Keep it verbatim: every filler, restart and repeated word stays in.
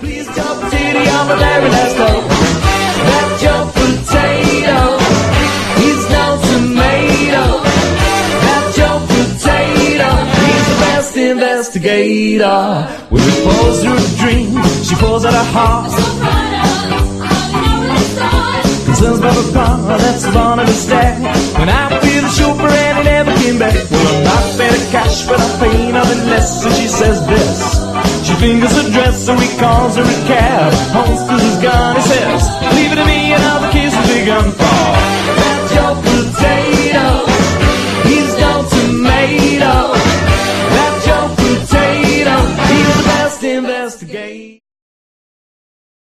Please, Joe Potato, you're my very last hope. That Joe Potato, he's no tomato. That Joe Potato, he's the best investigator. When we pulls through a dream, she pulls out her heart. Concerns about a car that's born of a stack. When I feel the chauffeur and he never came back. Well, I'm not paid the cash, but I pay nothing less. So she says this. She fingers her dress, so he calls her a cab. Holmes pulls his gun, he says, leave it to me, and now the case will be gone.